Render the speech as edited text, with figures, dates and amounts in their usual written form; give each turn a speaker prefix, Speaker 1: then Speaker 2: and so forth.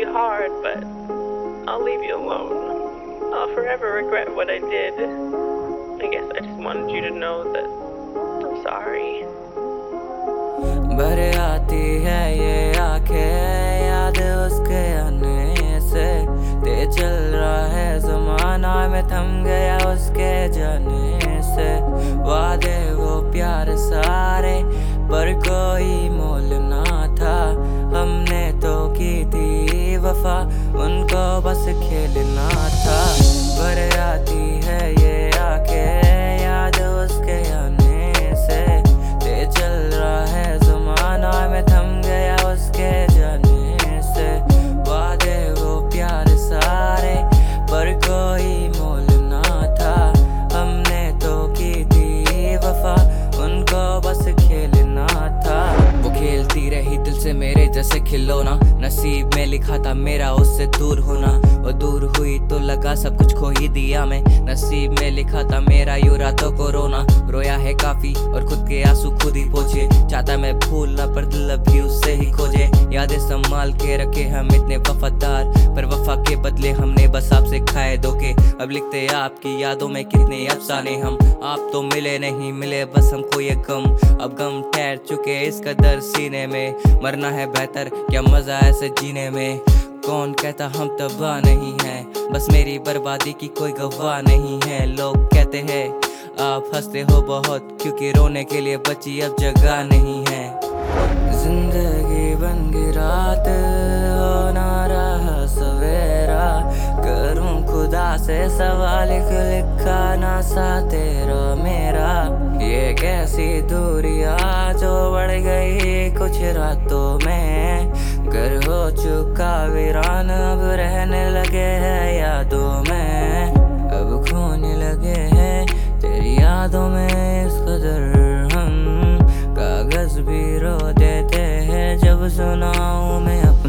Speaker 1: you hard, but I'll leave you alone. I'll forever regret what I did. I guess I just wanted you to know that I'm sorry.
Speaker 2: भर आती है ये आंखें याद उसके आने से, ते चल रहा है ज़माना में थम गया उसके जाने से। वादे वो प्यार सारे पर कोई मोल ना था, हमने तो की थी वफा उनको बस खेलना था। भर आती है ये आंखें याद उसके आने से, ते चल रहा है ज़माना में थम गया उसके जाने से। वादे वो प्यार सारे पर कोई मोल ना था, हमने तो की थी वफा उनको बस खेलना था। वो खेलती रही दिल से मेरे जैसे खिलौना, नसीब में लिखा था मेरा उससे दूर होना। वो दूर हुई तो लगा सब कुछ खो ही दिया मैं, नसीब में लिखा था मेरा यूं रातों को रोना। रोया है काफी और खुद के आंसू खुद ही पोंछे, चाहता मैं भूलना पर दिल अभी उससे ही खोजे। यादें संभाल के रखे हम इतने वफादार, पर वफा के बदले हमने बस आपसे खाए धोखे। अब लिखते आपकी यादों में कितने अफसाने हम, आप तो मिले नहीं मिले बस हमको ये गम। अब गम ठहर चुके इस कदर सीने में, मरना है बेहतर क्या मजा ऐसे जीने में। कौन कहता हम तबाह नहीं हैं, बस मेरी बर्बादी की कोई गवाह नहीं है। लोग कहते हैं आप हंसते हो बहुत, क्योंकि रोने के लिए बची अब जगह नहीं है। जिंदगी बन गई रात हो ना रहा सवेरा, करूं खुदा से सवाल लिखा ना सा तेरा मेरा। ये कैसी दूरियां जो बढ़ गई कुछ रातों में, घर हो चुका वीरान अब रहने लगे हैं यादों में। अब खोने लगे हैं तेरी यादों में इस कदर हम, कागज भी रो देते हैं जब सुनाऊं मैं।